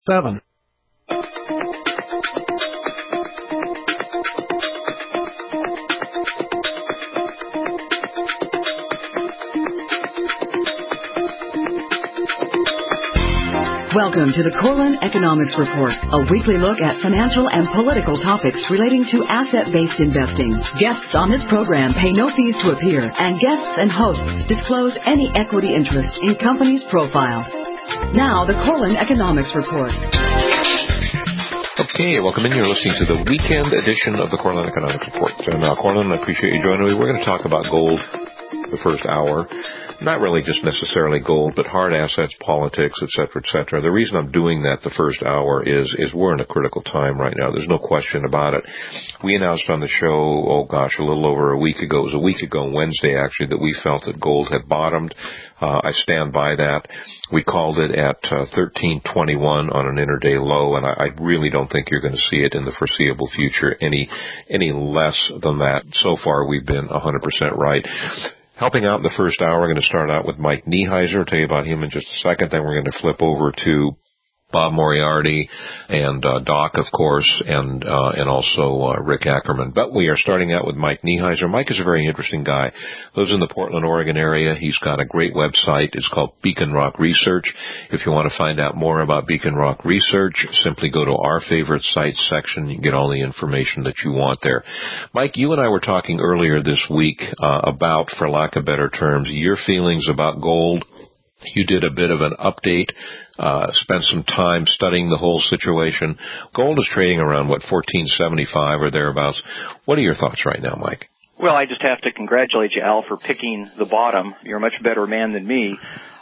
7. Welcome to the Corlin Economics Report, a weekly look at financial and political topics relating to asset-based investing. Guests on this program pay no fees to appear, and guests and hosts disclose any equity interest in companies' profiles. Now, the Corlin Economics Report. Okay, welcome in. You're listening to the weekend edition of the Corlin Economics Report. And Corlin, I appreciate you joining me. We're going to talk about gold the first hour. Not really just necessarily gold, but hard assets, politics, et cetera, et cetera. The reason I'm doing that the first hour is we're in a critical time right now. There's no question about it. We announced on the show, a little over a week ago, it was a week ago, Wednesday actually, that we felt that gold had bottomed. I stand by that. We called it at 1321 on an intraday low, and I really don't think you're going to see it in the foreseeable future any less than that. So far, we've been 100% right. Helping out in the first hour, we're going to start out with Mike Niehiser. I'll tell you about him in just a second. Then we're going to flip over to Bob Moriarty and Doc, of course, and also Rick Ackerman. But we are starting out with Mike Niehiser. Mike is a very interesting guy. Lives in the Portland, Oregon area. He's got a great website. It's called Beacon Rock Research. If you want to find out more about Beacon Rock Research, simply go to our favorite sites section. You can get all the information that you want there. Mike, you and I were talking earlier this week about, for lack of better terms, your feelings about gold. You did a bit of an update, spent some time studying the whole situation. Gold is trading around, $14.75 or thereabouts. What are your thoughts right now, Mike? Well, I just have to congratulate you, Al, for picking the bottom. You're a much better man than me.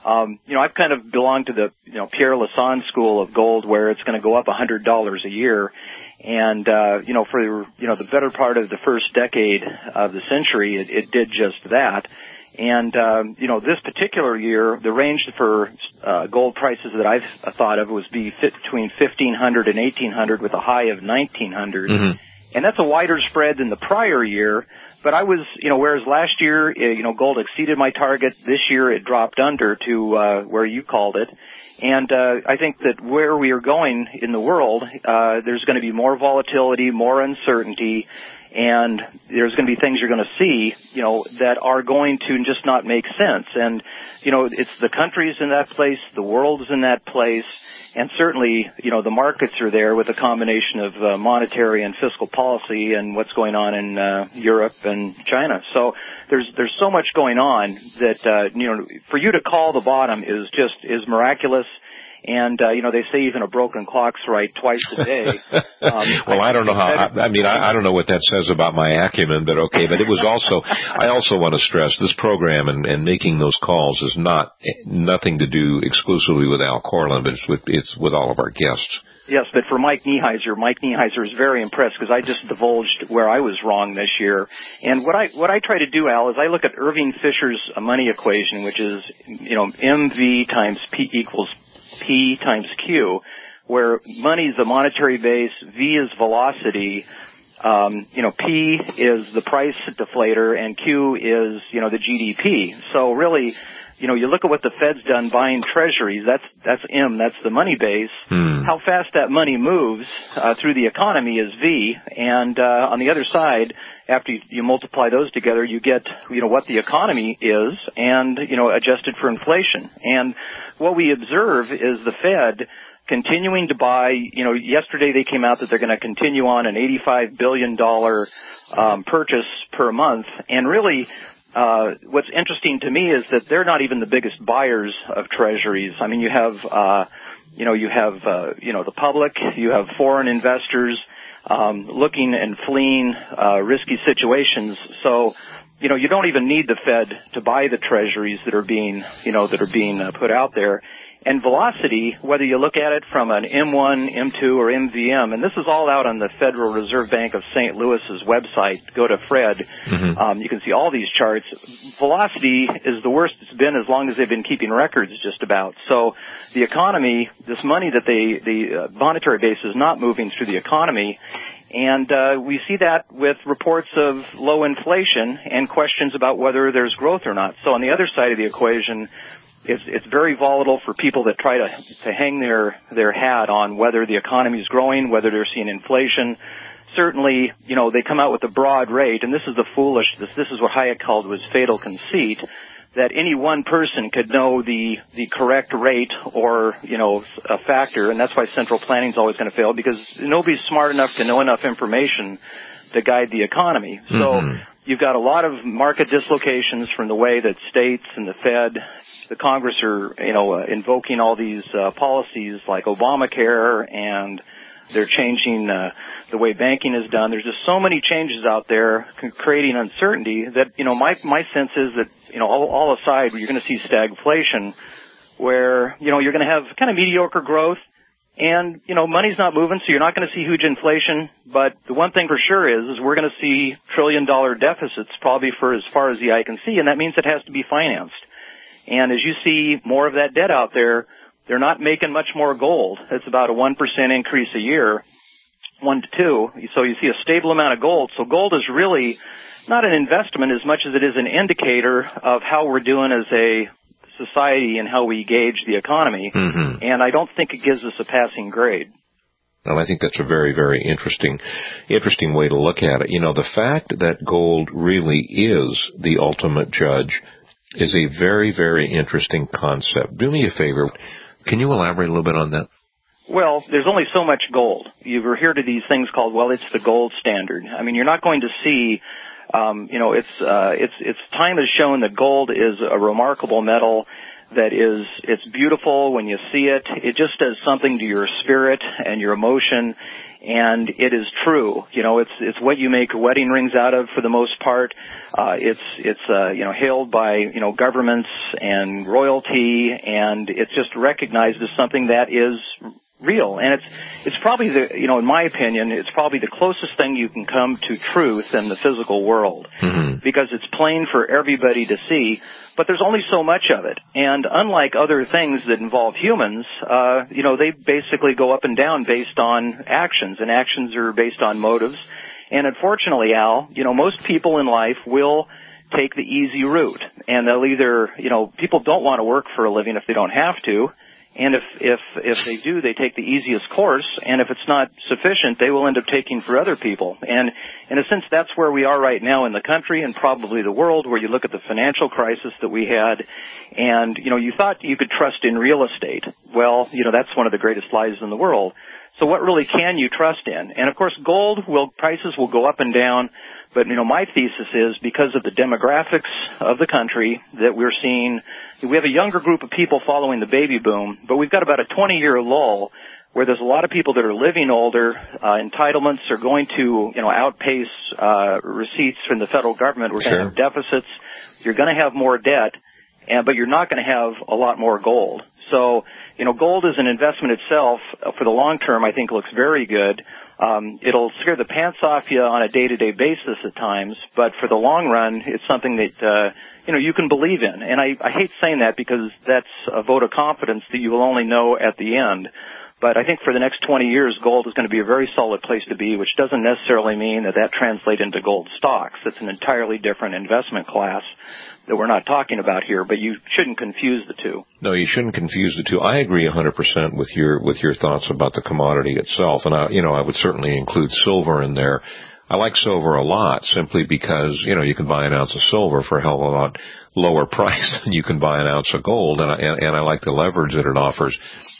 I've kind of belonged to the, Pierre Lassonde school of gold, where it's going to go up $100 a year. And, for, the better part of the first decade of the century, it did just that. And, this particular year, the range for gold prices that I've thought of was between 1,500 and 1,800 with a high of 1,900. Mm-hmm. And that's a wider spread than the prior year. But I was, whereas last year, gold exceeded my target, this year it dropped under to where you called it. And I think that where we are going in the world, there's going to be more volatility, more uncertainty, and there's going to be things you're going to see, that are going to just not make sense. And, it's the country's in that place, the world's in that place, and certainly, the markets are there with a combination of monetary and fiscal policy and what's going on in Europe and China. So there's so much going on that, for you to call the bottom is miraculous. And, they say even a broken clock's right twice a day. Well, I don't know I don't know what that says about my acumen, but okay. But it was also, I also want to stress this program and making those calls is nothing to do exclusively with Al Corlin, but it's with all of our guests. Yes, but for Mike Niehiser is very impressed because I just divulged where I was wrong this year. And what I try to do, Al, is I look at Irving Fisher's money equation, which is, MV times P equals P times Q, where money is the monetary base, V is velocity, P is the price deflator, and Q is, the GDP. So really, you look at what the Fed's done buying treasuries, that's M, that's the money base. How fast that money moves through the economy is V, and on the other side, after you multiply those together, you get, what the economy is and, adjusted for inflation. And what we observe is the Fed continuing to buy, yesterday they came out that they're going to continue on an $85 billion purchase per month. And really, what's interesting to me is that they're not even the biggest buyers of treasuries. I mean, you have the public, you have foreign investors, looking and fleeing risky situations. So, you don't even need the Fed to buy the treasuries that are being put out there. And velocity, whether you look at it from an M1, M2, or MVM, and this is all out on the Federal Reserve Bank of St. Louis's website. Go to Fred. Mm-hmm. You can see all these charts. Velocity is the worst it's been as long as they've been keeping records, just about. So the economy, this money that the monetary base is not moving through the economy. And we see that with reports of low inflation and questions about whether there's growth or not. So on the other side of the equation, it's very volatile for people that try to hang their hat on whether the economy is growing, whether they're seeing inflation. Certainly, they come out with a broad rate, and this is this is what Hayek called was fatal conceit, that any one person could know the correct rate or, a factor, and that's why central planning is always going to fail, because nobody's smart enough to know enough information to guide the economy. So you've got a lot of market dislocations from the way that states and the Fed, the Congress are, invoking all these policies like Obamacare, and they're changing the way banking is done. There's just so many changes out there creating uncertainty that, my sense is that, all aside, you're going to see stagflation where, you're going to have kind of mediocre growth and, money's not moving, so you're not going to see huge inflation. But the one thing for sure is we're going to see trillion-dollar deficits probably for as far as the eye can see, and that means it has to be financed. And as you see more of that debt out there, they're not making much more gold. It's about a 1% increase a year, 1 to 2. So you see a stable amount of gold. So gold is really not an investment as much as it is an indicator of how we're doing as a society and how we gauge the economy. And I don't think it gives us a passing grade. And I think that's a very, very interesting way to look at it. The fact that gold really is the ultimate judge is a very, very interesting concept. Do me a favor. Can you elaborate a little bit on that? Well, there's only so much gold. You hear to these things called, it's the gold standard. I mean, you're not going to see, it's time has shown that gold is a remarkable metal that it's beautiful when you see it. It just does something to your spirit and your emotion, and it is true. It's what you make wedding rings out of for the most part. It's hailed by, governments and royalty, and it's just recognized as something that is real. And it's probably in my opinion, it's probably the closest thing you can come to truth in the physical world, because it's plain for everybody to see. But there's only so much of it. And unlike other things that involve humans, they basically go up and down based on actions, and actions are based on motives. And unfortunately, Al, most people in life will take the easy route. And they'll either, people don't want to work for a living if they don't have to. And if they do, they take the easiest course, and if it's not sufficient, they will end up taking for other people. And in a sense, that's where we are right now in the country and probably the world, where you look at the financial crisis that we had, and, you thought you could trust in real estate. Well, that's one of the greatest lies in the world. So what really can you trust in? And of course, prices will go up and down. But, my thesis is because of the demographics of the country that we're seeing, we have a younger group of people following the baby boom, but we've got about a 20-year lull where there's a lot of people that are living older. Entitlements are going to, outpace receipts from the federal government. We're going to have deficits. You're going to have more debt, but you're not going to have a lot more gold. So, gold as an investment itself, for the long term, I think looks very good. It'll scare the pants off you on a day-to-day basis at times, but for the long run, it's something that, you can believe in. And I hate saying that because that's a vote of confidence that you will only know at the end. But I think for the next 20 years, gold is going to be a very solid place to be, which doesn't necessarily mean that translates into gold stocks. It's an entirely different investment class that we're not talking about here, but you shouldn't confuse the two. No, you shouldn't confuse the two. I agree 100% with your thoughts about the commodity itself, and I would certainly include silver in there. I like silver a lot simply because, you can buy an ounce of silver for a hell of a lot lower price than you can buy an ounce of gold, and I like the leverage that it offers.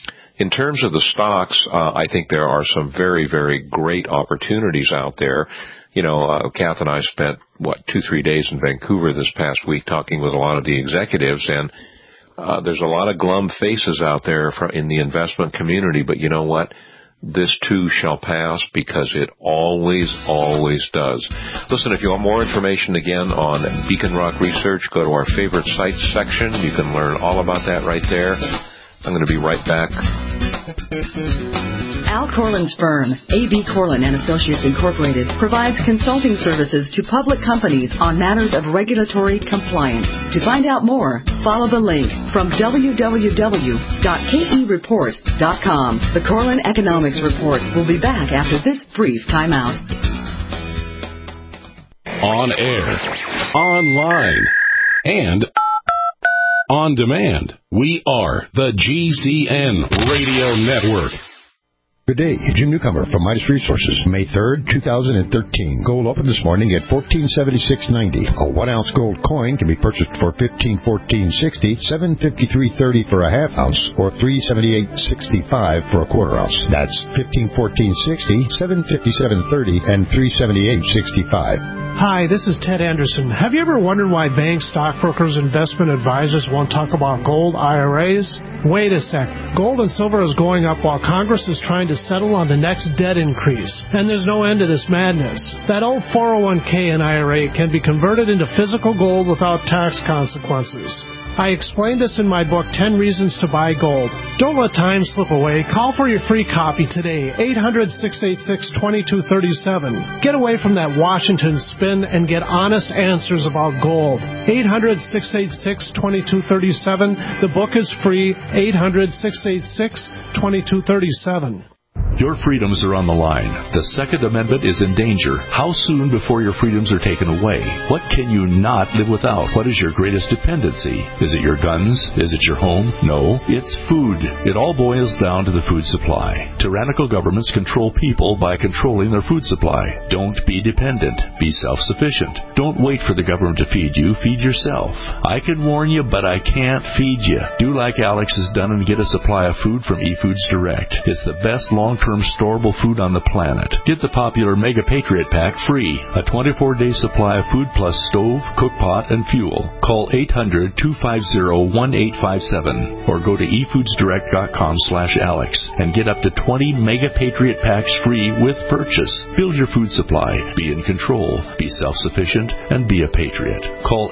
In terms of the stocks, I think there are some very, very great opportunities out there. Kath and I spent, 2-3 days in Vancouver this past week talking with a lot of the executives, and there's a lot of glum faces out there in the investment community, but you know what? This too shall pass, because it always, always does. Listen, if you want more information again on Beacon Rock Research, go to our favorite sites section. You can learn all about that right there. I'm going to be right back. Al Corlin's firm, A.B. Corlin & Associates Incorporated, provides consulting services to public companies on matters of regulatory compliance. To find out more, follow the link from www.kereport.com. The Corlin Economics Report will be back after this brief timeout. On air, online, and on demand. We are the GCN Radio Network. Good day. Jim Newcomer from Midas Resources. May 3rd, 2013. Gold opened this morning at $1476.90. A 1-ounce gold coin can be purchased for $1514.60, $753.30 for a half ounce, or $378.65 for a quarter ounce. That's $1514.60, $757.30, and $378.65. Hi, this is Ted Anderson. Have you ever wondered why banks, stockbrokers, investment advisors won't talk about gold IRAs? Wait a sec. Gold and silver is going up while Congress is trying to settle on the next debt increase. And there's no end to this madness. That old 401k and IRA can be converted into physical gold without tax consequences. I explained this in my book, 10 Reasons to Buy Gold. Don't let time slip away. Call for your free copy today, 800-686-2237. Get away from that Washington spin and get honest answers about gold. 800-686-2237. The book is free, 800-686-2237. Your freedoms are on the line. The Second Amendment is in danger. How soon before your freedoms are taken away? What can you not live without? What is your greatest dependency? Is it your guns? Is it your home? No, it's food. It all boils down to the food supply. Tyrannical governments control people by controlling their food supply. Don't be dependent. Be self-sufficient. Don't wait for the government to feed you. Feed yourself. I can warn you, but I can't feed you. Do like Alex has done and get a supply of food from eFoods Direct. It's the best long-term storable food on the planet. Get the popular Mega Patriot Pack free. A 24-day supply of food plus stove, cook pot, and fuel. Call 800-250-1857 or go to efoodsdirect.com/Alex and get up to 20 Mega Patriot Packs free with purchase. Build your food supply. Be in control. Be self-sufficient and be a patriot. Call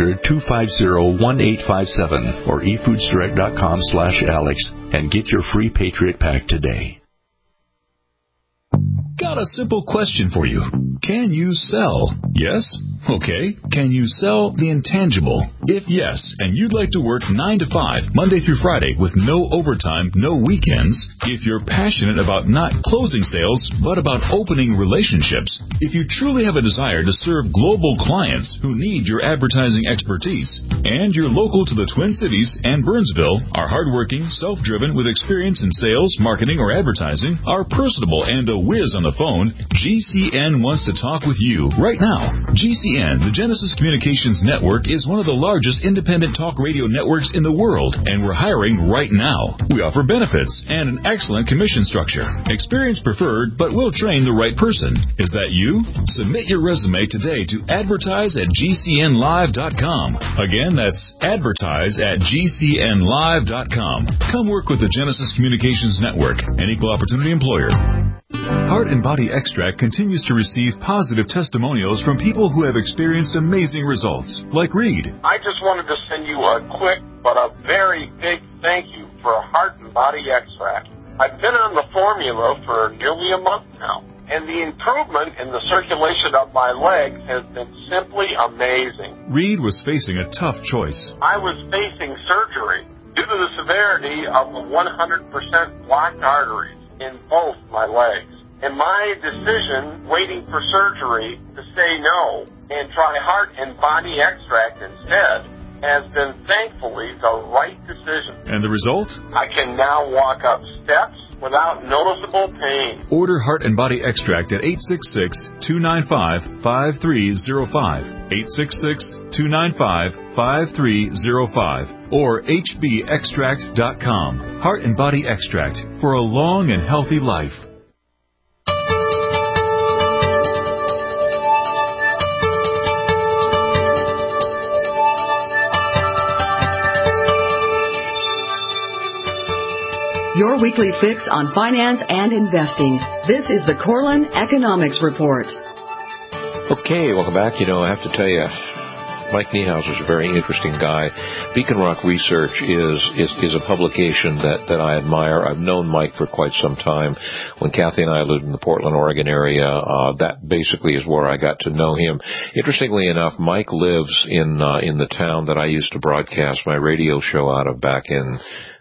800-250-1857 or efoodsdirect.com/Alex and get your free Patriot Pack today. Got a simple question for you. Can you sell? Yes? Okay. Can you sell the intangible? If yes, and you'd like to work 9 to 5, Monday through Friday, with no overtime, no weekends, if you're passionate about not closing sales, but about opening relationships, if you truly have a desire to serve global clients who need your advertising expertise, and you're local to the Twin Cities and Burnsville, are hardworking, self-driven, with experience in sales, marketing, or advertising, are personable, and a whiz on the phone, GCN wants to talk with you right now. GCN, the Genesis Communications Network, is one of the largest independent talk radio networks in the world, and we're hiring right now. We offer benefits and an excellent commission structure. Experience preferred, but we'll train the right person. Is that you? Submit your resume today to advertise@gcnlive.com. Again, that's advertise@gcnlive.com. Come work with the Genesis Communications Network, an equal opportunity employer. Heart and Body Extract continues to receive positive testimonials from people who have experienced amazing results, like Reed. I just wanted to send you a quick but a very big thank you for Heart and Body Extract. I've been on the formula for nearly a month now, and the improvement in the circulation of my legs has been simply amazing. Reed was facing a tough choice. I was facing surgery due to the severity of the 100% blocked arteries in both my legs. And my decision, waiting for surgery, to say no and try Heart and Body Extract instead, has been thankfully the right decision. And the result? I can now walk up steps without noticeable pain. Order Heart and Body Extract at 866-295-5305, 866-295-5305, or hbextract.com. Heart and Body Extract for a long and healthy life. Your weekly fix on finance and investing. This is the Corlin Economics Report. Okay, welcome back. I have to tell you, Mike Niehauser is a very interesting guy. Beacon Rock Research is a publication that I admire. I've known Mike for quite some time. When Kathy and I lived in the Portland, Oregon area, that basically is where I got to know him. Interestingly enough, Mike lives in the town that I used to broadcast my radio show out of back in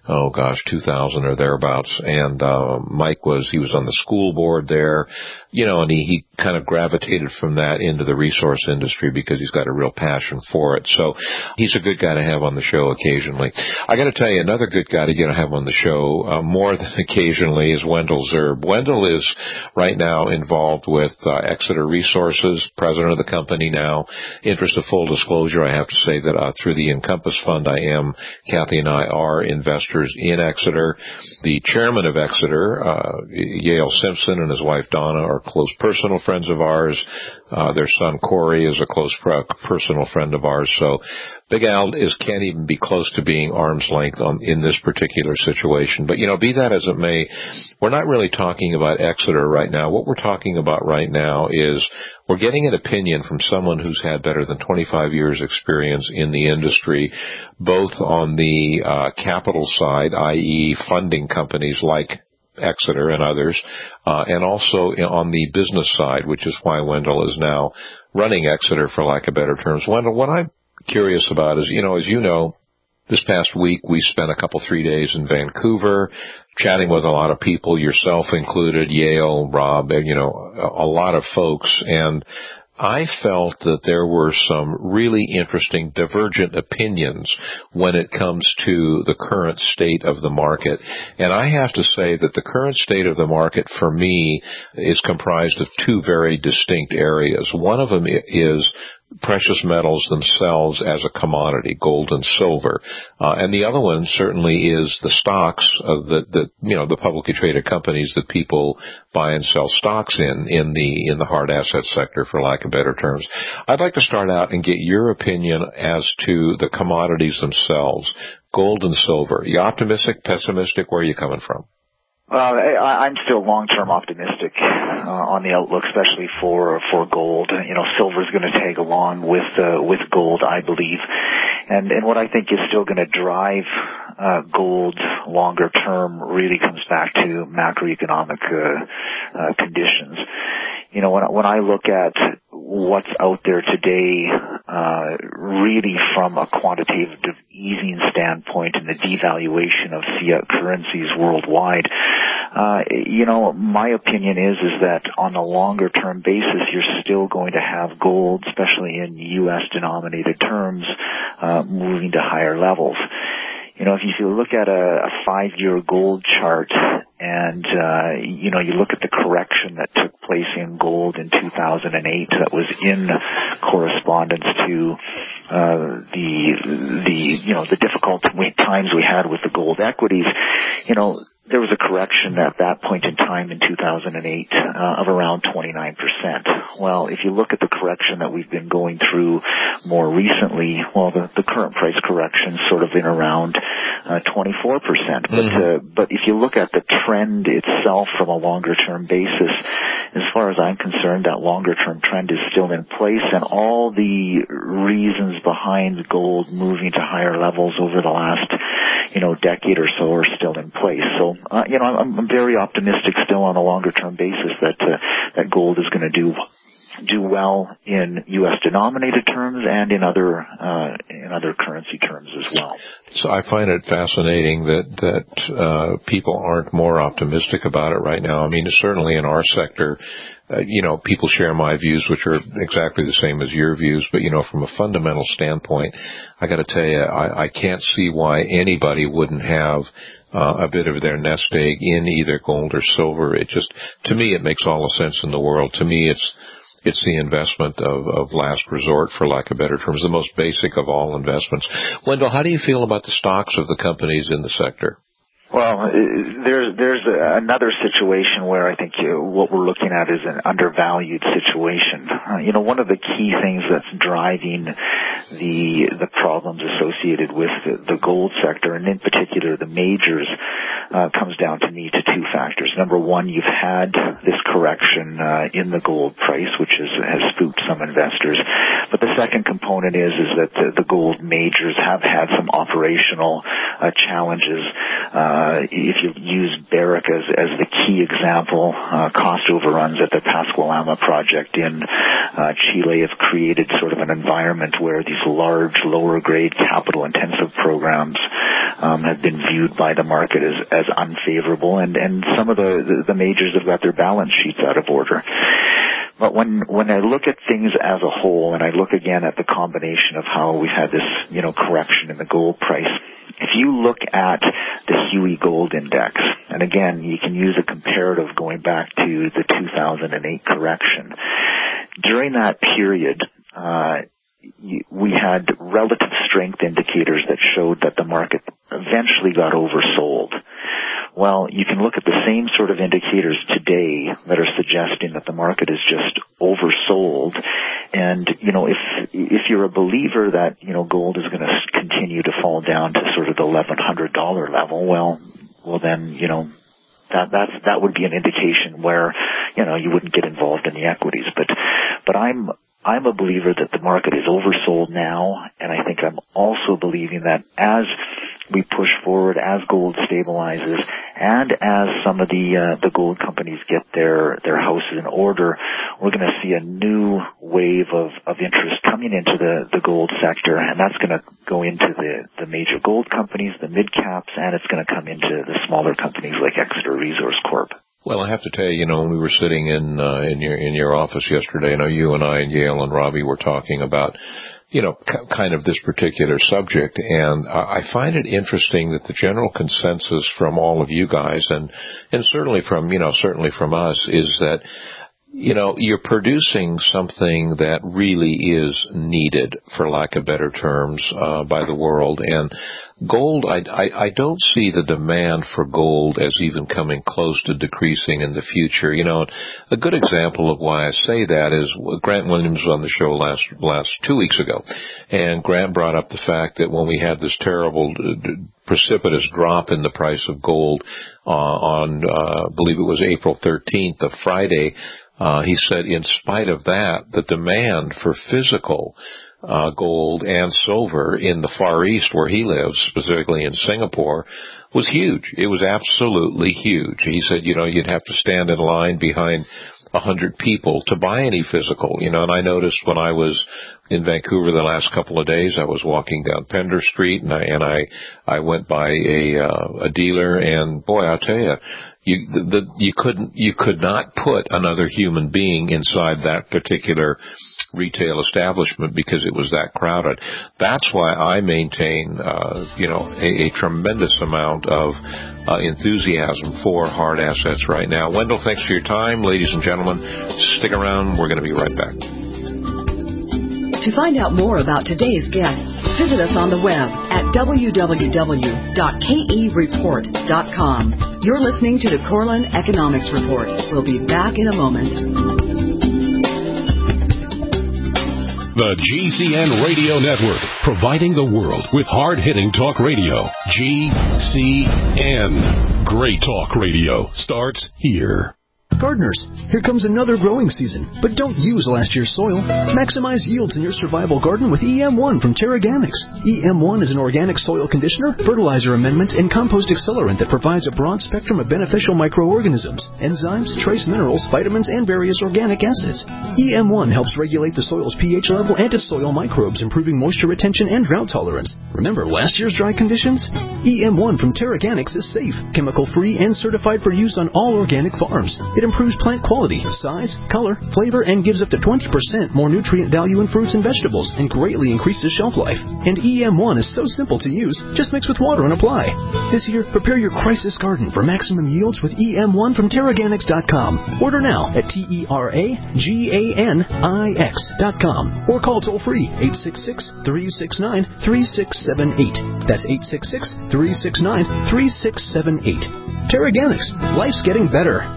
2000 or thereabouts. And Mike was on the school board there, and he kind of gravitated from that into the resource industry because he's got a real passion for it. So he's a good guy to have on the show occasionally. I got to tell you, another good guy to have on the show more than occasionally is Wendell Zerb. Wendell is right now involved with Exeter Resources, president of the company now. Interest of full disclosure, I have to say that through the Encompass Fund, Kathy and I are investors in Exeter. The chairman of Exeter, Yale Simpson, and his wife Donna are close personal friends of ours. Their son Corey is a close personal friend of ours. So Big Al can't even be close to being arm's length in this particular situation. But, be that as it may, we're not really talking about Exeter right now. What we're talking about right now is we're getting an opinion from someone who's had better than 25 years experience in the industry, both on the capital side, i.e. funding companies like Exeter and others, and also on the business side, which is why Wendell is now running Exeter, for lack of better terms. Wendell, what I'm curious about is, as you know, this past week we spent 3 days in Vancouver chatting with a lot of people, yourself included, Yale, Rob, a lot of folks, and I felt that there were some really interesting divergent opinions when it comes to the current state of the market. And I have to say that the current state of the market for me is comprised of two very distinct areas. One of them is precious metals themselves as a commodity, gold and silver. And the other one certainly is the stocks of the publicly traded companies that people buy and sell stocks in the hard asset sector, for lack of better terms. I'd like to start out and get your opinion as to the commodities themselves, gold and silver. You optimistic, pessimistic? Where are you coming from? I'm still long-term optimistic on the outlook, especially for gold. Silver's going to tag along with gold, I believe, and what I think is still going to drive gold longer term really comes back to macroeconomic conditions. When I look at what's out there today, really from a quantitative easing standpoint and the devaluation of fiat currencies worldwide, my opinion is that on a longer term basis, you're still going to have gold, especially in U.S. denominated terms, moving to higher levels. If you look at a 5-year gold chart and, you look at the correction that took place in gold in 2008 that was in correspondence to, the difficult times we had with the gold equities, there was a correction at that point in time in 2008 of around 29%. Well, if you look at the correction that we've been going through more recently, the current price correction sort of in around 24%. But if you look at the trend itself from a longer-term basis, as far as I'm concerned, that longer-term trend is still in place, and all the reasons behind gold moving to higher levels over the last, decade or so are still in place. So, I'm very optimistic still on a longer-term basis that gold is going to do well in U.S. denominated terms and in other currency terms as well. So I find it fascinating that people aren't more optimistic about it right now. I mean, certainly in our sector, people share my views, which are exactly the same as your views. But, from a fundamental standpoint, I got to tell you, I can't see why anybody wouldn't have a bit of their nest egg in either gold or silver. To me, it makes all the sense in the world. To me, it's the investment of last resort, for lack of better terms, the most basic of all investments. Wendell, how do you feel about the stocks of the companies in the sector? Well, there's another situation where I think what we're looking at is an undervalued situation. One of the key things that's driving the problems associated with the gold sector, and in particular the majors, comes down to two factors. Number one, you've had this correction in the gold price, which has spooked some investors. But the second component is that the gold majors have had some operational challenges. If you use Barrick as the key example, cost overruns at the Pascua-Lama project in Chile have created sort of an environment where these large, lower-grade, capital-intensive programs have been viewed by the market as unfavorable, and some of the majors have got their balance sheets out of order. But when I look at things as a whole, and I look again at the combination of how we've had this, correction in the gold price, if you look at the Huey Gold Index, and again, you can use a comparative going back to the 2008 correction, during that period, we had relative strength indicators that showed that the market eventually got oversold. Well, you can look at the same sort of indicators today that are suggesting that the market is just oversold. And, if you're a believer that, gold is going to continue to fall down to sort of the $1,100 level, well then, that would be an indication where, you wouldn't get involved in the equities. But I'm a believer that the market is oversold now, and I think I'm also believing that as we push forward, as gold stabilizes, and as some of the gold companies get their houses in order, we're going to see a new wave of interest coming into the gold sector, and that's going to go into the major gold companies, the mid caps, and it's going to come into the smaller companies like Exeter Resource Corp. Well, I have to tell you, when we were sitting in your office yesterday, you and I and Yale and Robbie were talking about, kind of this particular subject, and I find it interesting that the general consensus from all of you guys, and certainly from us, is that, you're producing something that really is needed, for lack of better terms, by the world. And gold, I don't see the demand for gold as even coming close to decreasing in the future. A good example of why I say that is Grant Williams was on the show last 2 weeks ago, and Grant brought up the fact that when we had this terrible, precipitous drop in the price of gold on, I believe it was April 13th, the Friday, he said in spite of that, the demand for physical gold and silver in the Far East where he lives, specifically in Singapore, was huge. It was absolutely huge. He said, you'd have to stand in line behind 100 people to buy any physical, and I noticed when I was in Vancouver the last couple of days, I was walking down Pender Street, and I went by a dealer, and boy, I'll tell you, you could not put another human being inside that particular retail establishment because it was that crowded. That's why I maintain, a tremendous amount of enthusiasm for hard assets right now. Wendell, thanks for your time. Ladies and gentlemen, stick around. We're going to be right back. To find out more about today's guests, visit us on the web at www.kereport.com. You're listening to the Corlin Economics Report. We'll be back in a moment. The GCN Radio Network, providing the world with hard-hitting talk radio. GCN. Great talk radio starts here. Gardeners, here comes another growing season, but don't use last year's soil. Maximize yields in your survival garden with EM1 from Terraganics. EM1 is an organic soil conditioner, fertilizer amendment, and compost accelerant that provides a broad spectrum of beneficial microorganisms, enzymes, trace minerals, vitamins, and various organic acids. EM1 helps regulate the soil's pH level and its soil microbes, improving moisture retention and drought tolerance. Remember last year's dry conditions? EM1 from Terraganics is safe, chemical-free, and certified for use on all organic farms. It improves plant quality, size, color, flavor, and gives up to 20% more nutrient value in fruits and vegetables, and greatly increases shelf life. And EM1 is so simple to use, just mix with water and apply. This year, prepare your crisis garden for maximum yields with EM1 from Terraganics.com. Order now at TERAGANIX.com or call toll-free 866-369-3678. That's 866-369-3678. Terraganics. Life's getting better.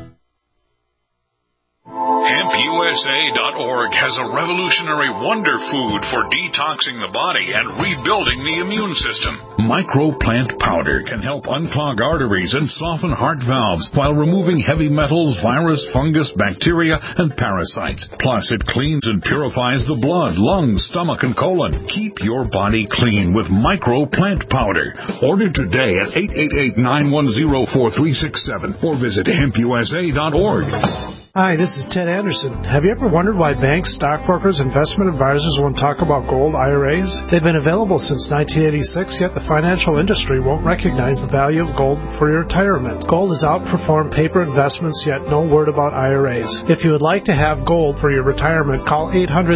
HempUSA.org has a revolutionary wonder food for detoxing the body and rebuilding the immune system. Microplant powder can help unclog arteries and soften heart valves while removing heavy metals, virus, fungus, bacteria, and parasites. Plus, it cleans and purifies the blood, lungs, stomach, and colon. Keep your body clean with Microplant powder. Order today at 888-910-4367 or visit HempUSA.org. Hi, this is Ted Anderson. Have you ever wondered why banks, stockbrokers, investment advisors won't talk about gold IRAs? They've been available since 1986, yet the financial industry won't recognize the value of gold for your retirement. Gold has outperformed paper investments, yet no word about IRAs. If you would like to have gold for your retirement, call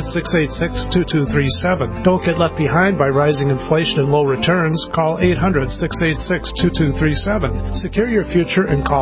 800-686-2237. Don't get left behind by rising inflation and low returns. Call 800-686-2237. Secure your future and call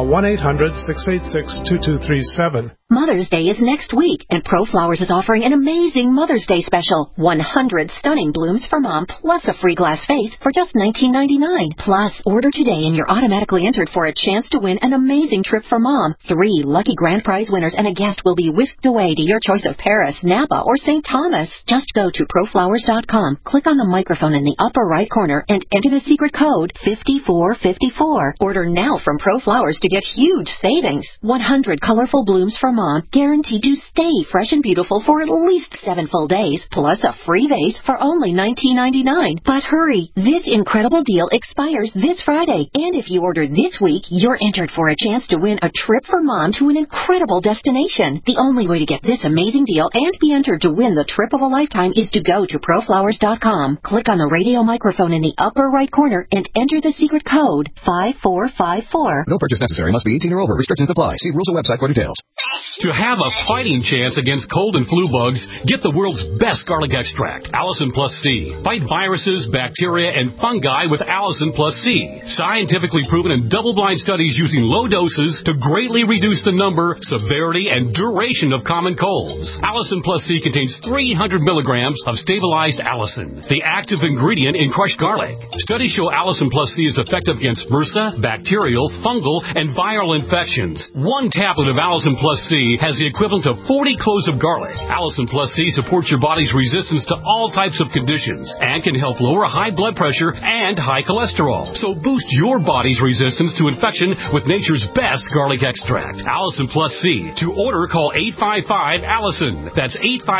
1-800-686-2237. Mother's Day is next week, and ProFlowers is offering an amazing Mother's Day special. 100 stunning blooms for Mom, plus a free glass vase for just $19.99. Plus, order today and you're automatically entered for a chance to win an amazing trip for Mom. 3 lucky grand prize winners and a guest will be whisked away to your choice of Paris, Napa, or St. Thomas. Just go to ProFlowers.com, click on the microphone in the upper right corner, and enter the secret code 5454. Order now from ProFlowers to get huge savings. 100 colorful blooms for Mom, guaranteed to stay fresh and beautiful for at least 7 full days, plus a free vase for only $19.99. But hurry, this incredible deal expires this Friday, and if you order this week, you're entered for a chance to win a trip for Mom to an incredible destination. The only way to get this amazing deal and be entered to win the trip of a lifetime is to go to ProFlowers.com, click on the radio microphone in the upper right corner, and enter the secret code 5454. No purchase necessary. Must be 18 or over. Restrictions apply. See rules or website for details. To have a fighting chance against cold and flu bugs, get the world's best garlic extract, Allison Plus C. Fight viruses, bacteria, and fungi with Allison Plus C. Scientifically proven in double-blind studies using low doses to greatly reduce the number, severity, and duration of common colds. Allison Plus C contains 300 milligrams of stabilized allicin, the active ingredient in crushed garlic. Studies show Allison Plus C is effective against MRSA, bacterial, fungal, and viral infections. 1 tablet of Allison Plus C has the equivalent of 40 cloves of garlic. Allison Plus C supports your body's resistance to all types of conditions and can help lower high blood pressure and high cholesterol. So boost your body's resistance to infection with nature's best garlic extract, Allison Plus C. To order, call 855-ALLISON. That's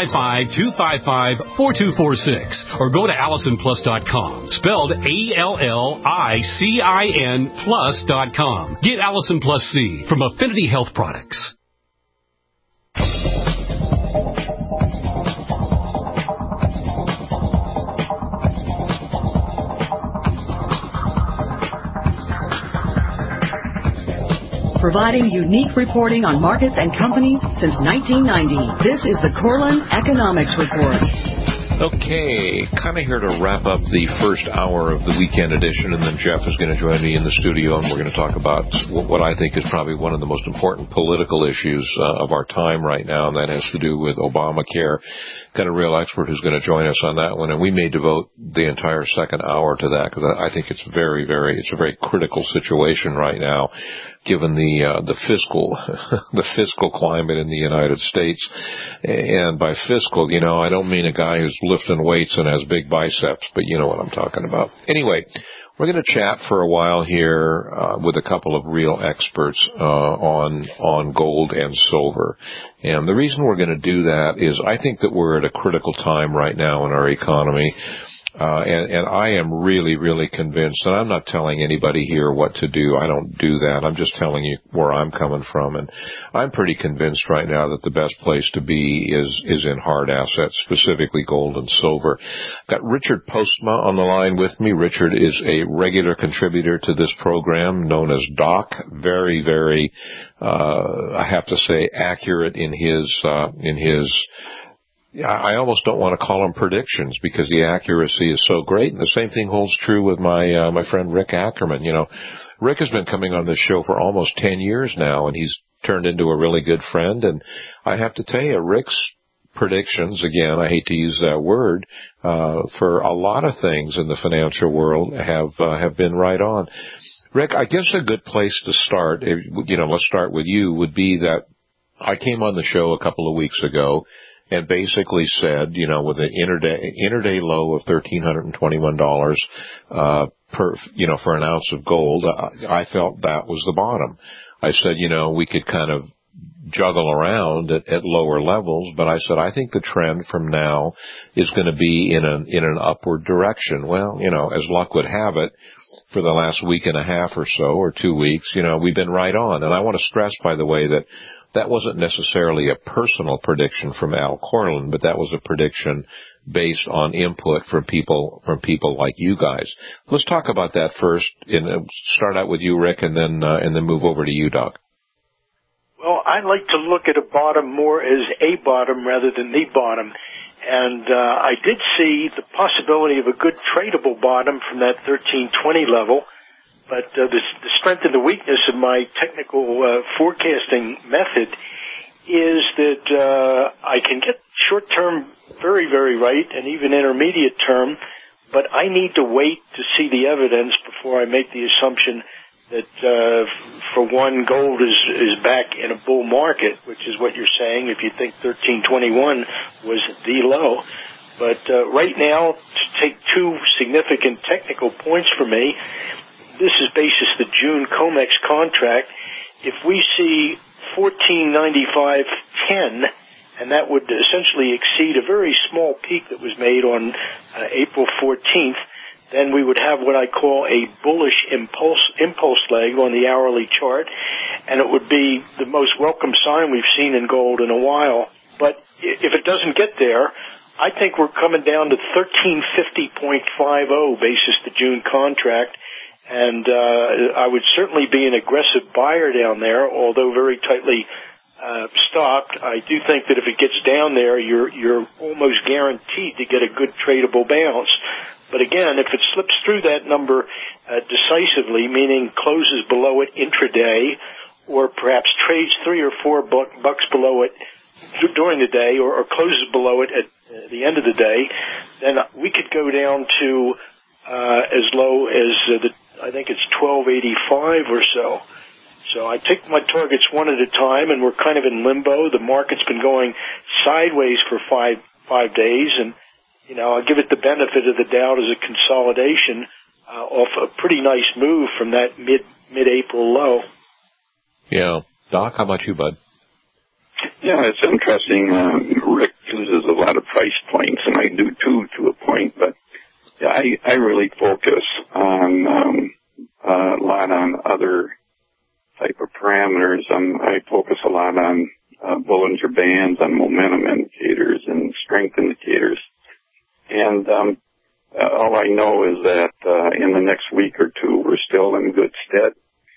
855-255-4246. Or go to AllisonPlus.com. Spelled ALLICIN plus.com. Get Allison Plus C from Affinity Health Products. Providing unique reporting on markets and companies since 1990. This is the Corlin Economics Report. Okay, kind of here to wrap up the first hour of the weekend edition, and then Jeff is going to join me in the studio, and we're going to talk about what I think is probably one of the most important political issues of our time right now, and that has to do with Obamacare. Got a real expert who's going to join us on that one, and we may devote the entire second hour to that, because I think it's it's a very critical situation right now, given the fiscal climate in the United States. And by fiscal, I don't mean a guy who's lifting weights and has big biceps, but you know what I'm talking about. Anyway, we're going to chat for a while here with a couple of real experts on gold and silver. And the reason we're going to do that is I think that we're at a critical time right now in our economy. And I am really, really convinced, and I'm not telling anybody here what to do. I don't do that. I'm just telling you where I'm coming from. And I'm pretty convinced right now that the best place to be is in hard assets, specifically gold and silver. Got Richard Postma on the line with me. Richard is a regular contributor to this program, known as Doc. Very, very, I have to say, accurate in his I almost don't want to call them predictions because the accuracy is so great. And the same thing holds true with my friend Rick Ackerman. Rick has been coming on this show for almost 10 years now, and he's turned into a really good friend. And I have to tell you, Rick's predictions, again, I hate to use that word, for a lot of things in the financial world have been right on. Rick, I guess a good place to start, let's start with you, would be that I came on the show a couple of weeks ago and basically said, with an intraday low of $1,321 for an ounce of gold, I felt that was the bottom. I said, we could kind of juggle around at lower levels, but I said I think the trend from now is going to be in an upward direction. Well, as luck would have it, for the last week and a half or so, or 2 weeks, we've been right on. And I want to stress, by the way, that that wasn't necessarily a personal prediction from Al Corlin, but that was a prediction based on input from people like you guys. Let's talk about that first. And start out with you, Rick, and then move over to you, Doc. Well, I like to look at a bottom more as a bottom rather than the bottom. And I did see the possibility of a good tradable bottom from that 1320 level. But the strength and the weakness of my technical forecasting method is that I can get short-term very, very right and even intermediate term, but I need to wait to see the evidence before I make the assumption that, for one, gold is back in a bull market, which is what you're saying if you think 1321 was the low. But right now, to take two significant technical points for me, this is basis the June COMEX contract. If we see 1495.10, and that would essentially exceed a very small peak that was made on April 14th, then we would have what I call a bullish impulse leg on the hourly chart, and it would be the most welcome sign we've seen in gold in a while. But if it doesn't get there, I think we're coming down to 1350.50 basis the June contract, and I would certainly be an aggressive buyer down there, although very tightly stopped. I do think that if it gets down there, you're almost guaranteed to get a good tradable bounce. But again, if it slips through that number decisively, meaning closes below it intraday, or perhaps trades $3 or $4 below it during the day, or closes below it at the end of the day, then we could go down to as low as I think it's 1285 or so. So I take my targets one at a time, and we're kind of in limbo. The market's been going sideways for five days, and I'll give it the benefit of the doubt as a consolidation off a pretty nice move from that mid-April low. Yeah. Doc, how about you, bud? Yeah, it's interesting. Rick uses a lot of price points, and I do too, to a point, but yeah, I really focus on a lot on other type of parameters. I focus a lot on Bollinger Bands, on momentum indicators and strength indicators. And all I know is that in the next week or two, we're still in good stead.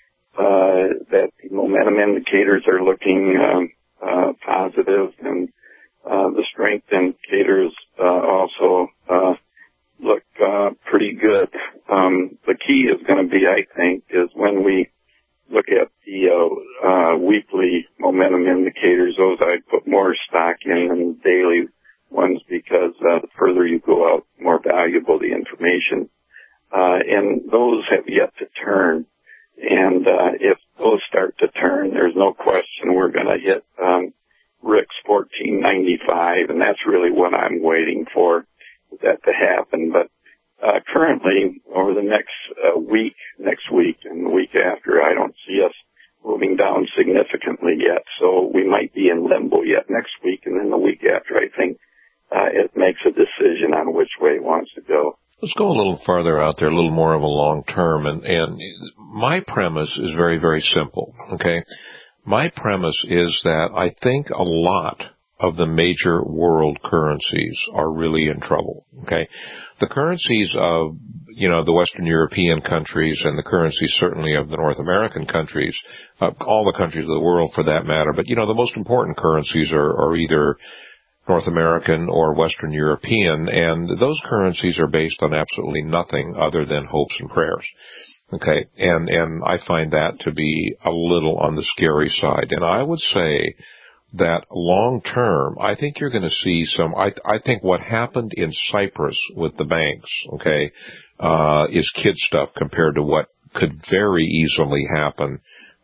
That the momentum indicators are looking positive, and the strength indicators also look pretty good. The key is going to be, I think, is when we look at the weekly momentum indicators, those I'd put more stock in than daily ones, because the further you go out, the more valuable the information. And those have yet to turn. And if those start to turn, there's no question we're going to hit Rick's 1495, and that's really what I'm waiting for that to happen. But currently, over the next week and the week after, I don't see us moving down significantly yet. So we might be in limbo yet next week, and then the week after, I think it makes a decision on which way it wants to go. Let's go a little farther out there, a little more of a long term. And my premise is very, very simple, okay? My premise is that I think a lot of the major world currencies are really in trouble, okay? The currencies of, the Western European countries, and the currencies certainly of the North American countries, all the countries of the world for that matter, but, the most important currencies are either North American or Western European, and those currencies are based on absolutely nothing other than hopes and prayers. Okay, and I find that to be a little on the scary side. And I would say that long term, I think you're going to see I think what happened in Cyprus with the banks, okay, is kid stuff compared to what could very easily happen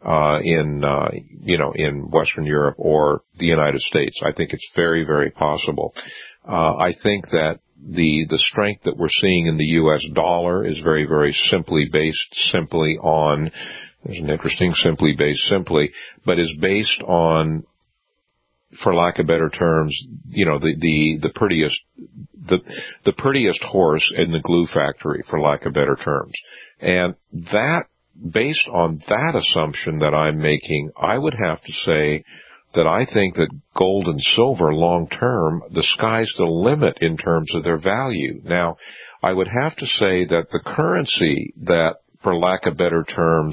in Western Europe or the United States. I think it's very, very possible. I think that the strength that we're seeing in the U.S. dollar is very, very there's an interesting but is based on, for lack of better terms, the prettiest horse in the glue factory, for lack of better terms. And that, based on that assumption that I'm making, I would have to say that I think that gold and silver long term, the sky's the limit in terms of their value. Now, I would have to say that the currency that, for lack of better terms,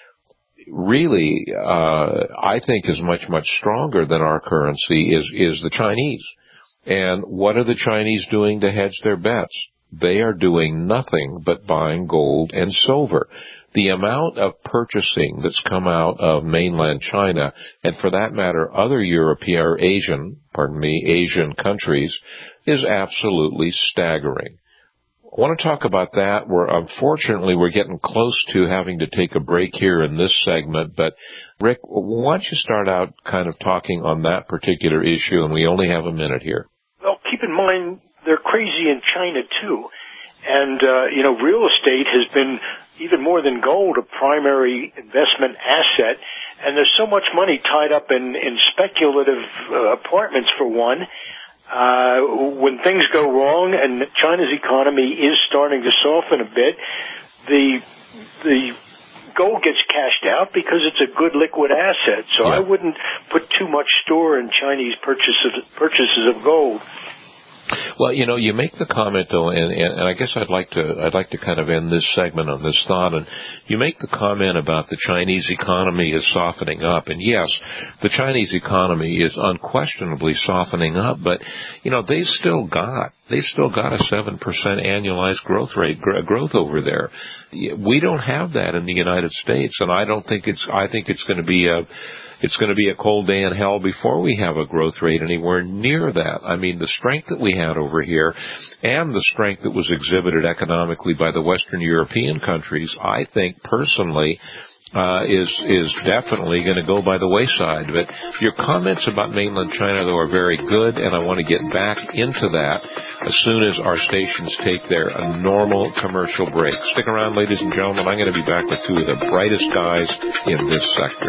really, I think is much, much stronger than our currency is the Chinese. And what are the Chinese doing to hedge their bets? They are doing nothing but buying gold and silver. The amount of purchasing that's come out of mainland China, and for that matter, other European or Asian countries, is absolutely staggering. I want to talk about that. Unfortunately, we're getting close to having to take a break here in this segment, but Rick, why don't you start out kind of talking on that particular issue, and we only have a minute here. Well, keep in mind, they're crazy in China, too. And, real estate has been, even more than gold, a primary investment asset. And there's so much money tied up in speculative apartments, for one. When things go wrong and China's economy is starting to soften a bit, the gold gets cashed out because it's a good liquid asset. So I wouldn't put too much store in Chinese purchases of gold. Well, you make the comment though, and I guess I'd like to kind of end this segment on this thought. And you make the comment about the Chinese economy is softening up, and yes, the Chinese economy is unquestionably softening up. But they still got a 7% annualized growth rate over there. We don't have that in the United States, and I think it's going to be a cold day in hell before we have a growth rate anywhere near that. I mean, the strength that we had over here and the strength that was exhibited economically by the Western European countries, I think personally, is definitely going to go by the wayside. But your comments about mainland China, though, are very good, and I want to get back into that as soon as our stations take their normal commercial break. Stick around, ladies and gentlemen. I'm going to be back with two of the brightest guys in this sector.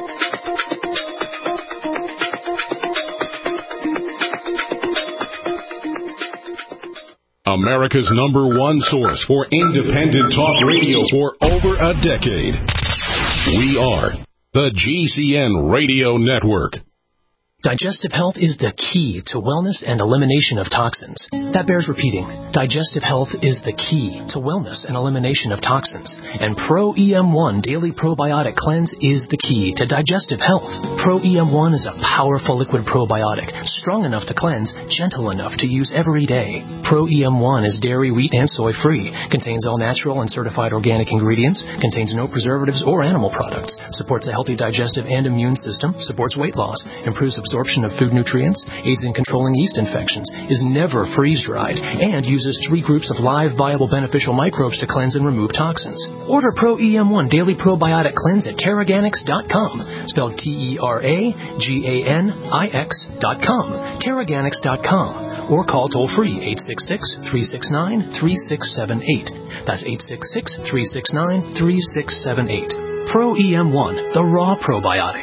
America's #1 source for independent talk radio for over a decade. We are the GCN Radio Network. Digestive health is the key to wellness and elimination of toxins. That bears repeating. Digestive health is the key to wellness and elimination of toxins. And Pro EM1 Daily Probiotic Cleanse is the key to digestive health. Pro EM1 is a powerful liquid probiotic, strong enough to cleanse, gentle enough to use every day. Pro EM1 is dairy, wheat, and soy-free, contains all natural and certified organic ingredients, contains no preservatives or animal products, supports a healthy digestive and immune system, supports weight loss, improves absorption of food nutrients, aids in controlling yeast infections, is never freeze-dried, and uses 3 groups of live, viable, beneficial microbes to cleanse and remove toxins. Order Pro EM1 Daily Probiotic Cleanse at Teraganix.com, spelled TerraGanix.com, Teraganix.com, or call toll-free 866-369-3678. That's 866-369-3678. Pro EM1, the raw probiotic.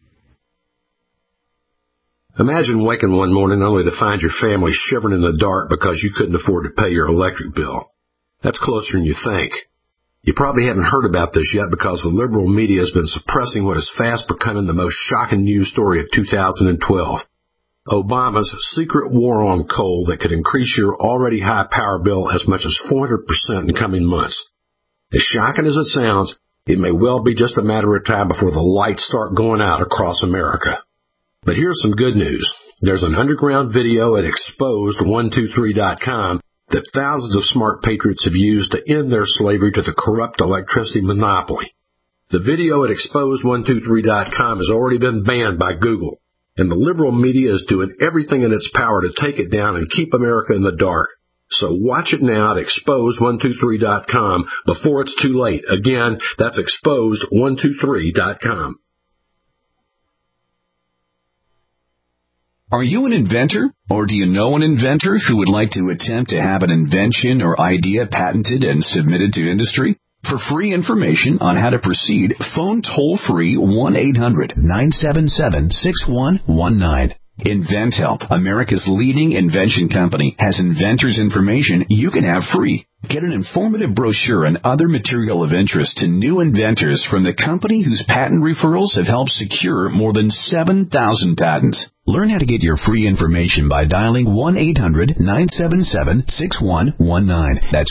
Imagine waking one morning only to find your family shivering in the dark because you couldn't afford to pay your electric bill. That's closer than you think. You probably haven't heard about this yet because the liberal media has been suppressing what is fast becoming the most shocking news story of 2012. Obama's secret war on coal that could increase your already high power bill as much as 400% in coming months. As shocking as it sounds, it may well be just a matter of time before the lights start going out across America. But here's some good news. There's an underground video at exposed123.com that thousands of smart patriots have used to end their slavery to the corrupt electricity monopoly. The video at exposed123.com has already been banned by Google, and the liberal media is doing everything in its power to take it down and keep America in the dark. So watch it now at exposed123.com before it's too late. Again, that's exposed123.com. Are you an inventor, or do you know an inventor who would like to attempt to have an invention or idea patented and submitted to industry? For free information on how to proceed, phone toll-free 1-800-977-6119. InventHelp, America's leading invention company, has inventors' information you can have free. Get an informative brochure and other material of interest to new inventors from the company whose patent referrals have helped secure more than 7,000 patents. Learn how to get your free information by dialing 1-800-977-6119. That's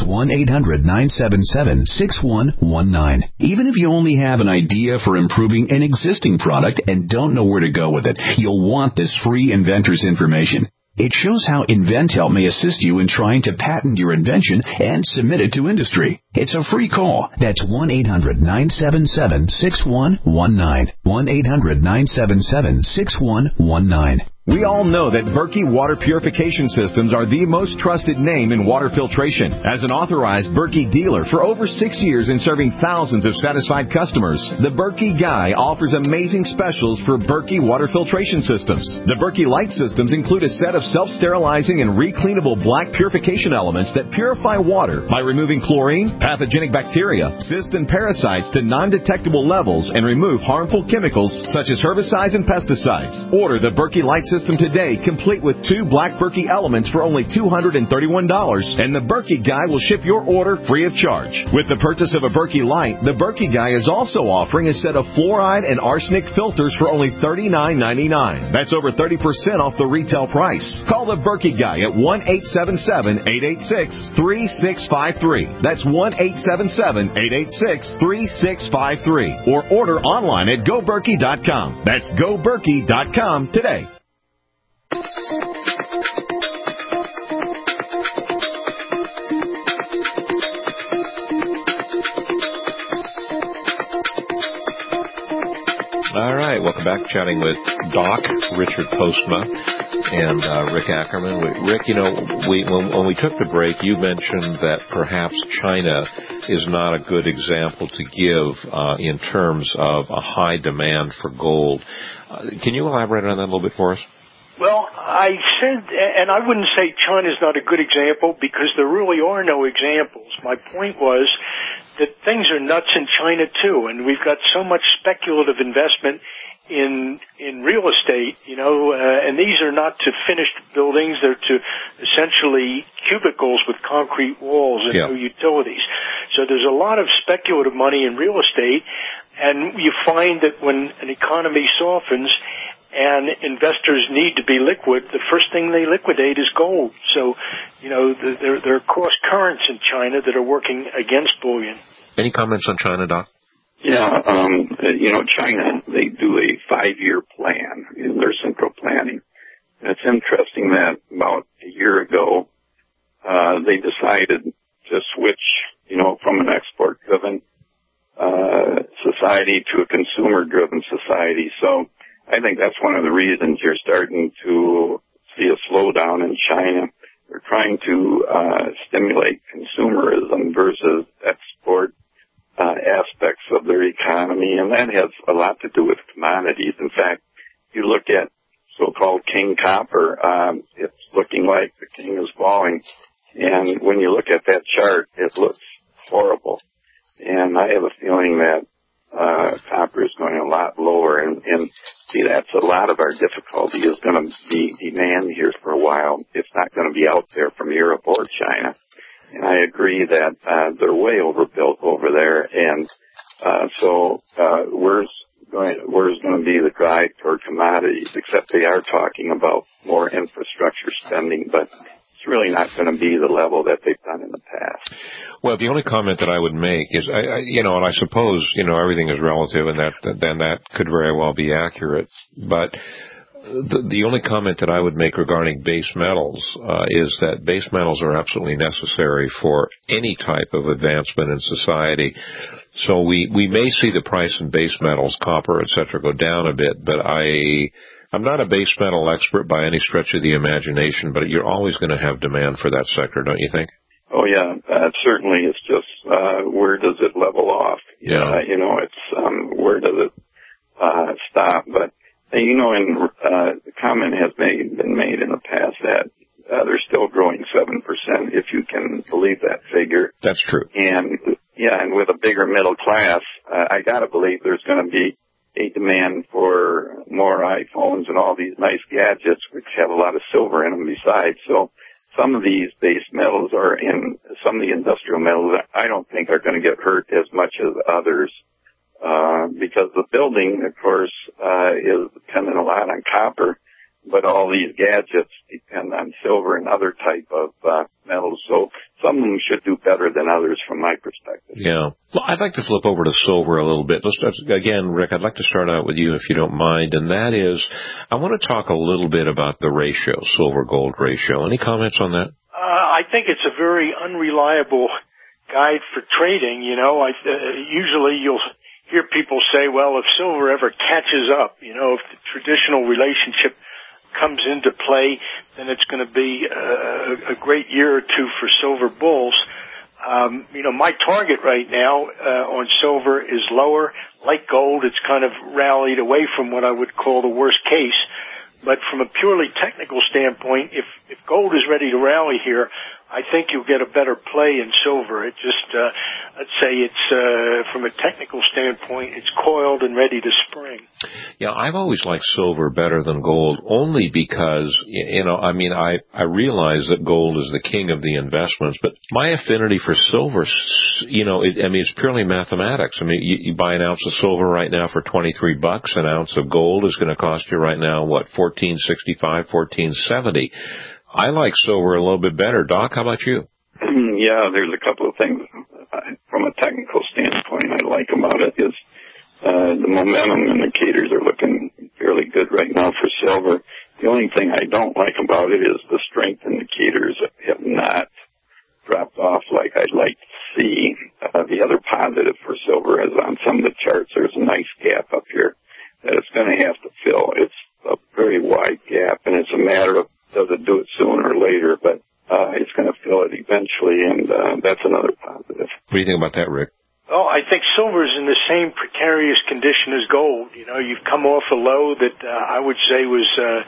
1-800-977-6119. Even if you only have an idea for improving an existing product and don't know where to go with it, you'll want this free inventor's information. It shows how InventHelp may assist you in trying to patent your invention and submit it to industry. It's a free call. That's 1-800-977-6119. 1-800-977-6119. We all know that Berkey Water Purification Systems are the most trusted name in water filtration. As an authorized Berkey dealer for over 6 years and serving thousands of satisfied customers, the Berkey Guy offers amazing specials for Berkey Water Filtration Systems. The Berkey Light Systems include a set of self-sterilizing and recleanable black purification elements that purify water by removing chlorine, pathogenic bacteria, cysts, and parasites to non-detectable levels and remove harmful chemicals such as herbicides and pesticides. Order the Berkey Light System today, complete with 2 black Berkey elements for only $231, and the Berkey Guy will ship your order free of charge. With the purchase of a Berkey Light, the Berkey Guy is also offering a set of fluoride and arsenic filters for only $39.99. That's over 30% off the retail price. Call the Berkey Guy at 1-877-886-3653. That's 1-877-886-3653. Or order online at GoBerkey.com. That's GoBerkey.com today. All right, welcome back. Chatting with Doc Richard Postma and Rick Ackerman. Rick, when we took the break, you mentioned that perhaps China is not a good example to give in terms of a high demand for gold. Can you elaborate on that a little bit for us? Well, I said, and I wouldn't say China's not a good example because there really are no examples. My point was that things are nuts in China too, and we've got so much speculative investment in real estate, and these are not to finished buildings, they're to essentially cubicles with concrete walls and no utilities. So there's a lot of speculative money in real estate, and you find that when an economy softens and investors need to be liquid, the first thing they liquidate is gold. So, there are cross currents in China that are working against bullion. Any comments on China, Doc? Yeah, China, they do a 5-year plan in their central planning. And it's interesting that about a year ago, they decided to switch, from an export-driven society to a consumer-driven society. So I think that's one of the reasons you're starting to see a slowdown in China. They're trying to stimulate consumerism versus export aspects of their economy, and that has a lot to do with commodities. In fact, you look at so-called king copper, it's looking like the king is falling, and when you look at that chart, it looks horrible. And I have a feeling that copper is going a lot lower, and see, that's a lot of our difficulty is going to be demand here for a while. It's not going to be out there from Europe or China. And I agree that they're way overbuilt over there, and so where's going to be the drive toward commodities? Except they are talking about more infrastructure spending, but it's really not going to be the level that they've done in the past. Well, the only comment that I would make is, and I suppose everything is relative, and that could very well be accurate, but the only comment that I would make regarding base metals is that base metals are absolutely necessary for any type of advancement in society. So we may see the price in base metals, copper, et cetera, go down a bit, but I'm not a base metal expert by any stretch of the imagination, but you're always going to have demand for that sector, don't you think? Oh, yeah, certainly. It's just where does it level off? Yeah. It's where does it stop? But the comment has been made in the past that they're still growing 7%, if you can believe that figure. That's true. And with a bigger middle class, I gotta believe there's going to be a demand for more iPhones and all these nice gadgets, which have a lot of silver in them besides. So some of these base metals are in some of the industrial metals I don't think are going to get hurt as much as others. Because the building, of course, is dependent a lot on copper, but all these gadgets depend on silver and other type of metals. So some of them should do better than others from my perspective. Yeah. Well, I'd like to flip over to silver a little bit. Again, Rick, I'd like to start out with you if you don't mind, and that is, I want to talk a little bit about the ratio, silver-gold ratio. Any comments on that? I think it's a very unreliable guide for trading. Usually you'll hear people say, well, if silver ever catches up, if the traditional relationship comes into play, then it's going to be a great year or two for silver bulls. My target right now on silver is lower. Like gold, it's kind of rallied away from what I would call the worst case. But from a purely technical standpoint, if gold is ready to rally here, I think you'll get a better play in silver. It just, let's say it's, from a technical standpoint, it's coiled and ready to spring. Yeah, I've always liked silver better than gold, only because, I realize that gold is the king of the investments, but my affinity for silver, it's purely mathematics. You buy an ounce of silver right now for $23. An ounce of gold is going to cost you right now, $14.65, $14.70. I like silver a little bit better. Doc, how about you? Yeah, there's a couple of things from a technical standpoint I like about it is the momentum indicators are looking fairly good right now for silver. The only thing I don't like about it is the strength indicators have not dropped off like I'd like to see. The other positive for silver is on some of the charts there's a nice gap up here that it's going to have to fill. It's a very wide gap, and it's a matter of does it do it sooner or later, but it's going to fill it eventually, and that's another positive. What do you think about that, Rick? Well, I think silver is in the same precarious condition as gold. You've come off a low that I would say was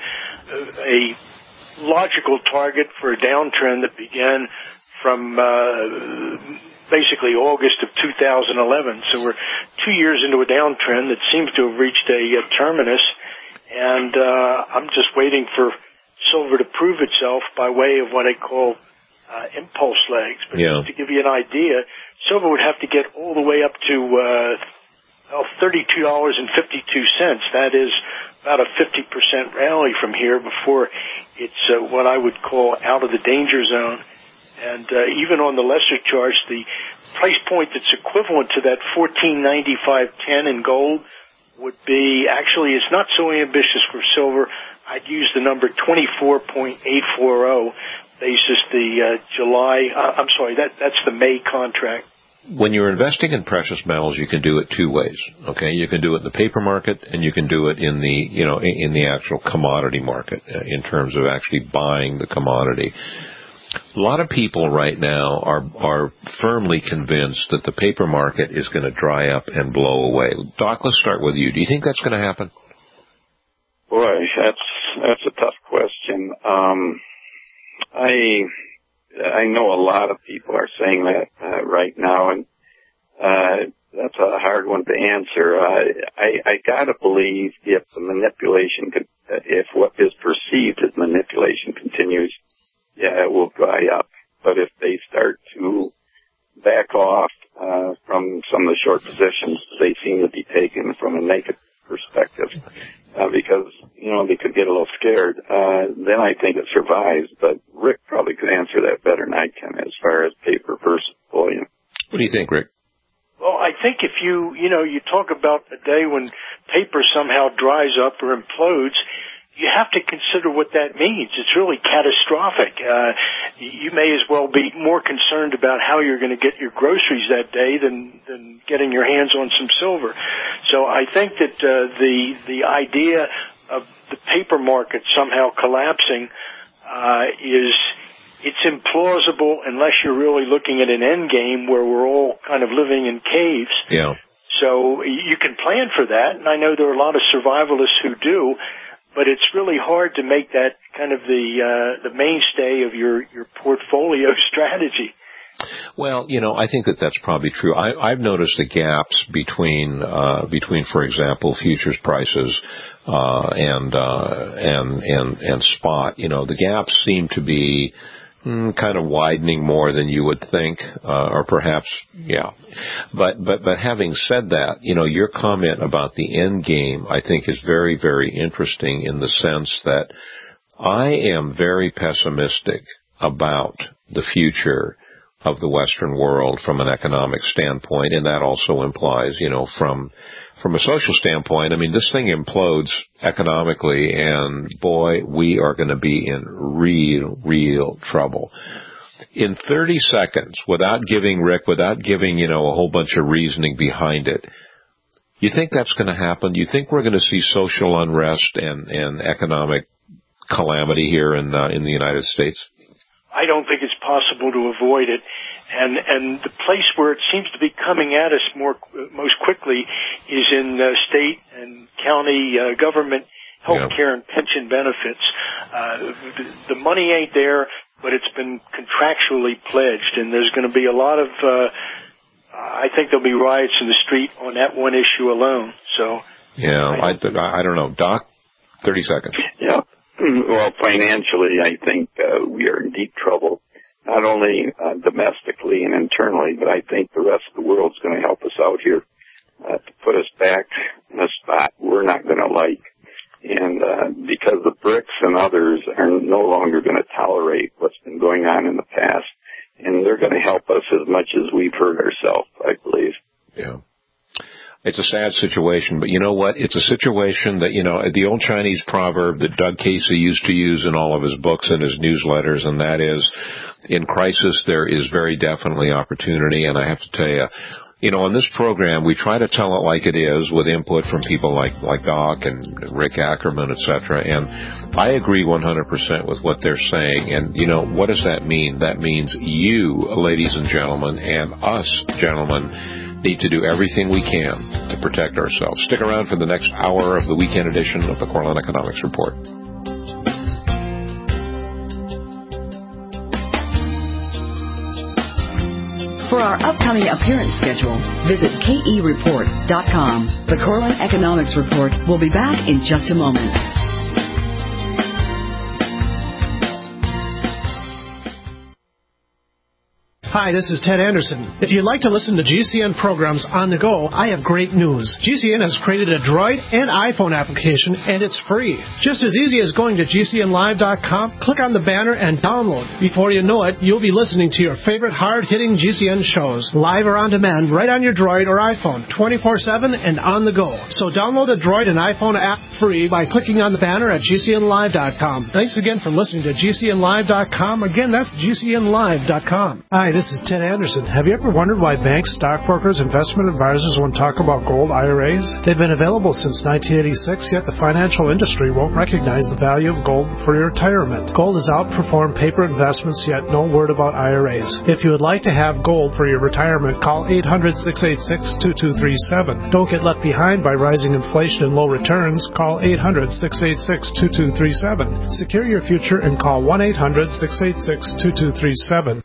a logical target for a downtrend that began from basically August of 2011. So we're 2 years into a downtrend that seems to have reached a terminus, and I'm just waiting for silver to prove itself by way of what I call impulse legs. But just to give you an idea, silver would have to get all the way up to $32.52. That is about a 50% rally from here before it's what I would call out of the danger zone. And even on the lesser charts, the price point that's equivalent to that $14.95.10 in gold would be, actually, it's not so ambitious for silver. I'd use the number 24.840 basis the that's the May contract. When you're investing in precious metals, you can do it two ways. Okay, you can do it in the paper market, and you can do it in the actual commodity market in terms of actually buying the commodity. A lot of people right now are firmly convinced that the paper market is going to dry up and blow away. Doc, let's start with you. Do you think that's going to happen? Boy, that's a tough question. I know a lot of people are saying that right now, and that's a hard one to answer. I gotta believe if the manipulation if what is perceived as manipulation continues, it will dry up. But if they start to back off from some of the short positions they seem to be taking from a naked perspective, because, they could get a little scared, then I think it survives. But Rick probably could answer that better than I can as far as paper versus bullion. What do you think, Rick? Well, I think if you talk about a day when paper somehow dries up or implodes, you have to consider what that means. It's really catastrophic. You may as well be more concerned about how you're going to get your groceries that day than getting your hands on some silver. So I think that the idea of the paper market somehow collapsing it's implausible unless you're really looking at an end game where we're all kind of living in caves. Yeah. So you can plan for that, and I know there are a lot of survivalists who do. But it's really hard to make that kind of the mainstay of your portfolio strategy. Well, I think that's probably true. I've noticed the gaps between, for example, futures prices and spot. The gaps seem to be kind of widening more than you would think, or perhaps, yeah. But having said that, your comment about the end game, I think, is very, very interesting in the sense that I am very pessimistic about the future of the Western world from an economic standpoint, and that also implies, from a social standpoint, I mean, this thing implodes economically, and boy, we are going to be in real trouble. In 30 seconds, without giving a whole bunch of reasoning behind it, you think that's going to happen? You think we're going to see social unrest and economic calamity here in the United States? I don't think it's possible to avoid it. And the place where it seems to be coming at us most quickly is in state and county government health care and pension benefits. The money ain't there, but it's been contractually pledged, and there's going to be a lot of, I think there'll be riots in the street on that one issue alone. So, yeah, I don't know. Doc, 30 seconds. Yeah. Well, financially, I think we are in deep trouble, not only domestically and internally, but I think the rest of the world's going to help us out here to put us back in a spot we're not going to like. And because the BRICS and others are no longer going to tolerate what's been going on in the past, and they're going to help us as much as we've hurt ourselves, I believe. Yeah. It's a sad situation, but you know what? It's a situation that, the old Chinese proverb that Doug Casey used to use in all of his books and his newsletters, and that is, in crisis, there is very definitely opportunity. And I have to tell you, on this program, we try to tell it like it is with input from people like Doc and Rick Ackerman, et cetera. And I agree 100% with what they're saying. And, what does that mean? That means you, ladies and gentlemen, and us, gentlemen, need to do everything we can to protect ourselves. Stick around for the next hour of the weekend edition of the Corlin Economics Report. For our upcoming appearance schedule, visit KEReport.com. The Corlin Economics Report will be back in just a moment. Hi, this is Ted Anderson. If you'd like to listen to GCN programs on the go, I have great news. GCN has created a Droid and iPhone application, and it's free. Just as easy as going to GCNlive.com, click on the banner, and download. Before you know it, you'll be listening to your favorite hard-hitting GCN shows, live or on demand, right on your Droid or iPhone, 24/7 and on the go. So download the Droid and iPhone app free by clicking on the banner at GCNlive.com. Thanks again for listening to GCNlive.com. Again, that's GCNlive.com. Hi, this is Ted Anderson. Have you ever wondered why banks, stockbrokers, investment advisors won't talk about gold IRAs? They've been available since 1986, yet the financial industry won't recognize the value of gold for your retirement. Gold has outperformed paper investments, yet no word about IRAs. If you would like to have gold for your retirement, call 800-686-2237. Don't get left behind by rising inflation and low returns. Call 800-686-2237. Secure your future and call 1-800-686-2237.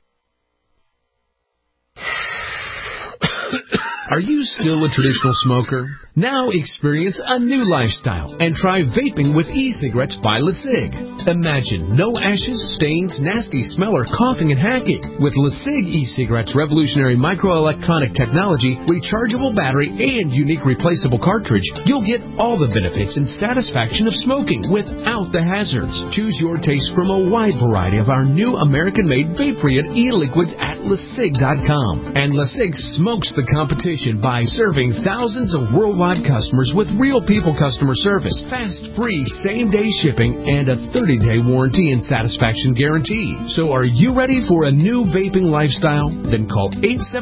Are you still a traditional smoker? Now experience a new lifestyle and try vaping with e-cigarettes by LeSig. Imagine no ashes, stains, nasty smell, or coughing and hacking. With LeSig e-cigarettes' revolutionary microelectronic technology, rechargeable battery, and unique replaceable cartridge, you'll get all the benefits and satisfaction of smoking without the hazards. Choose your taste from a wide variety of our new American-made vape-free e-liquids at LeSig.com. And LeSig smokes the competition by serving thousands of worldwide customers with real people customer service, fast, free, same-day shipping, and a 30-day warranty and satisfaction guarantee. So are you ready for a new vaping lifestyle? Then call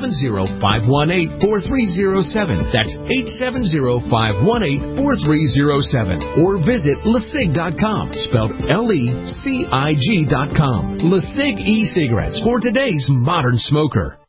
870-518-4307. That's 870-518-4307. Or visit LeSig.com, spelled LECIG.com. LeSig e-cigarettes for today's modern smoker.